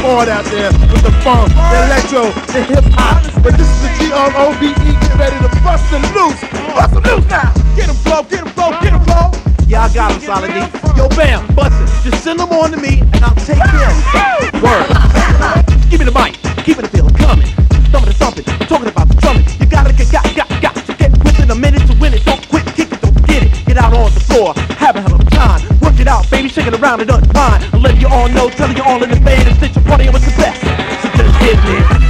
hard out there with the funk, the electro, the hip hop. But this is the GROBE. Get ready to bust them loose. Bust them loose now. Get them flow, get them flow, get them flow. Yeah, I got him, Solid D. Yo, bam, bust it. Just send them on to me, and I'll take care of them. Word. Give me the mic, keeping the feeling coming. Thumping to something, talking about the drumming. You gotta get, got to get within a minute to win it. Don't quit, kick it, don't get it. Get out on the floor, have a hell of a time. Work it out, baby, shake it around and unwind. I'm letting you all know, telling you all in the band, and stitch your party with the best. So just hit me.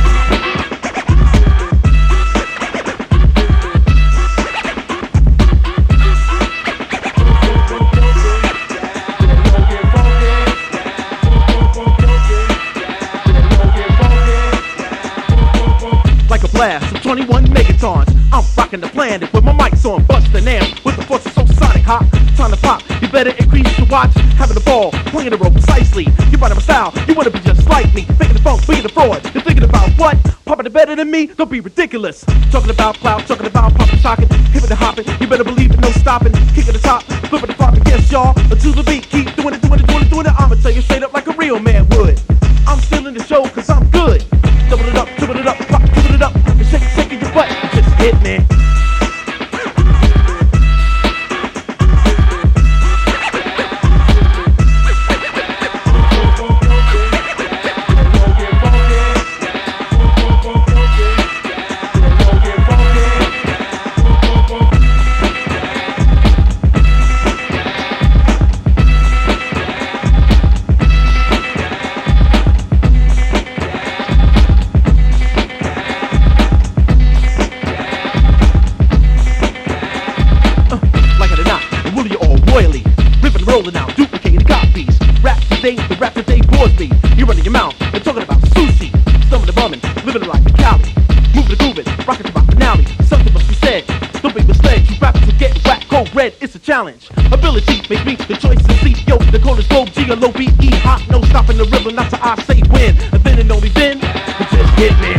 Blast of 21 megatons. I'm rocking the planet with my mics on, busting amp with the force of so sonic hot. Time to pop, you better increase your watch. Having the ball, playing the role precisely. You running my style, you wanna be just like me. Thinking the funk, being the fraud. You're thinking about what? Popping it better than me? Don't be ridiculous. Talking about clout, talking about popping, shocking, hipping and hopping. You better believe it, no stopping. Kicking the top, flipping the popping, yes y'all. To the beat, keep doing it. I'ma tell you straight up like a real man would. I'm stealing the show cause I'm good. Double it up, pop, give it up. Shaking your butt, just hit me. Rolling out, duplicating copies. The rap today bores me. You running your mouth and talking about sushi. Some of the bumming, living a life in Cali. Moving and grooving, rocking to my finale. Something must be said. Don't be misled. You rappers will get whack, cold red. It's a challenge. Ability makes me the choice to see. Yo, the coldest globe, GLOBE. Hot, no stopping the river. Not to I say when. And then and only then, you just hit me.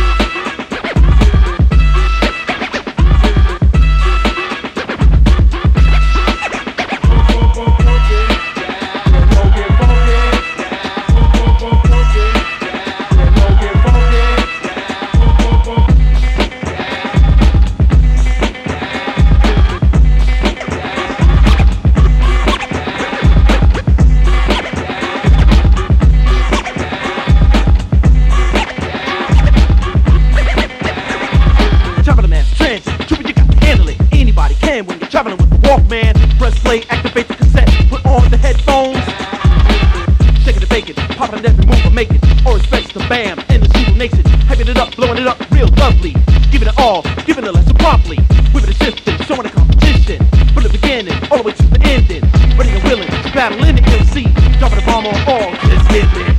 Traveling with the Walkman, press play, activate the cassette, put on the headphones. Shaking the bacon, popping every move I'm making. All respects to Bam and the Zulu Nation. Hyping it up, blowing it up, real lovely. Giving it all, giving the lesson promptly. Whipping and shifting, showing the competition. From the beginning, all the way to the ending. Ready and willing to battle in the MC. Dropping the bomb on all, just hit me.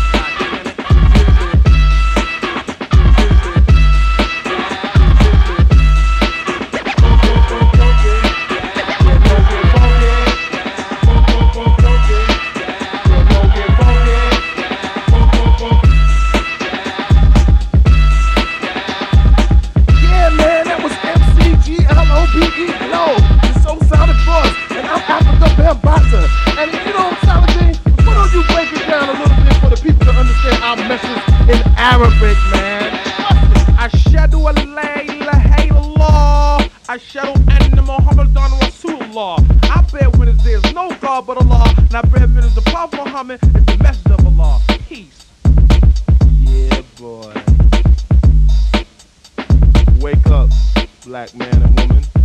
And you know, Solid D, why don't you break it down a little bit for the people to understand our message in Arabic, man? Ashhadu an la ilaha illallah, Ashhadu anna Muhammadan Rasulullah. I bear witness there is no God but Allah, and I bear witness the Prophet Muhammad is the message of Allah. Peace. Yeah, boy. Wake up, black man and woman.